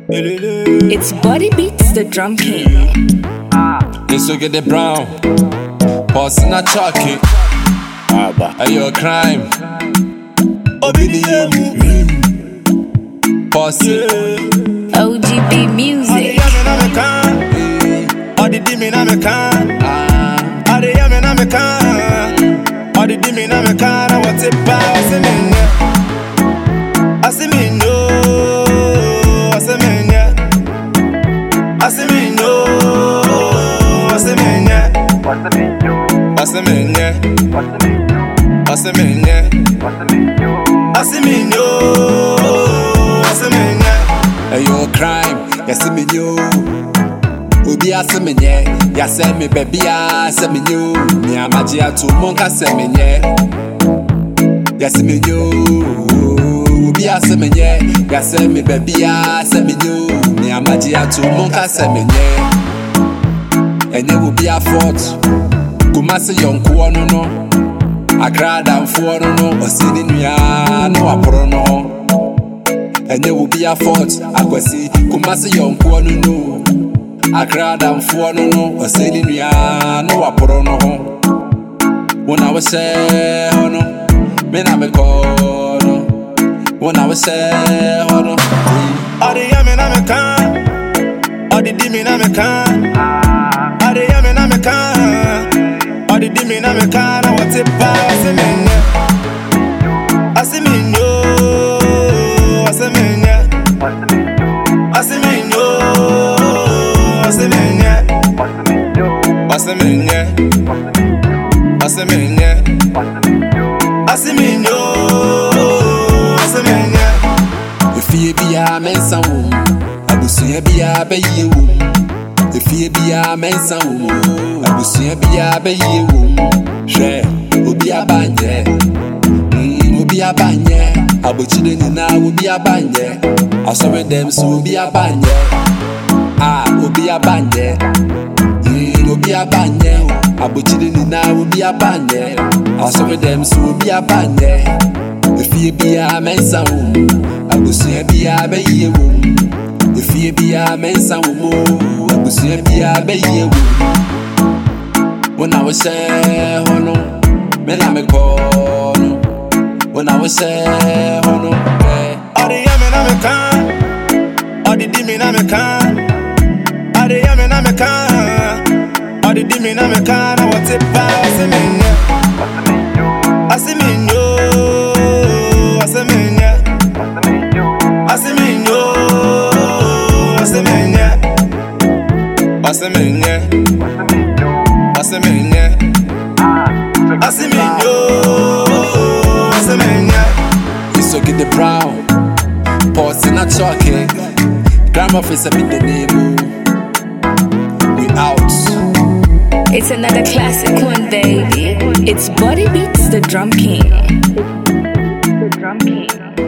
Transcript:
It's Body Beats, the drum king. This will get the brown. Boss in a chucky. Are you a crime? Bossy. OGB music. Are you a crime? Yes, I mean you. Ubi asemenye, ya se me baby asemenyo. Mi amajia tu monka semenye. Yes, me you. Ubi asemenye, ya se me baby asemenyo. Mi amajia tu monka semenye. Enye ubi a fort. Kumase yonko no. Agrada mfo no. Osini nuya no aporo no. Enye ubi a fort. Akwasi kumase yonko no. Agrada mfo no. Osini nuya no aporo no. When I was say no, me na me call no. When I was say no, all the yummy na me can, all the dimmy na me can, all the yummy na me can, all the dimmy na me can. I want it back, I say me no, I say me no, I say me no, I say me no, I say me no. Asemenye, asemenyo, asemenye. Ifie biya mensa wo, abusuye biya beyi wo. Ifie biya mensa wo, abusuye biya beyi wo. Hwe, obi abanye, obi abanye. Abochide ni na obi abanye. Asowe dem so obi abanye. Obi abanye. Obi abanye. Abochide ni na obi abanye. Asowe dem so obi abanye. Ifie biya mensa wo, abusuye biya beyi wo. Ifie biya mensa wo, abusuye biya beyi wo. When I was say hono, me na me call no. When I was say hono, all the yummy na me can, all the dimmy na me can, all the yummy na me can, all the dimmy na me can. I want it back, I say me no, I say me no, I say me no, I say me no, I say me no, I say me no, I say me no, I say me no, I say me no. it's so get the brown. Pause in a chucky. Grandma face a bit the name. We out. It's another classic one, baby. It's Body Beats, the drum king. The drum king.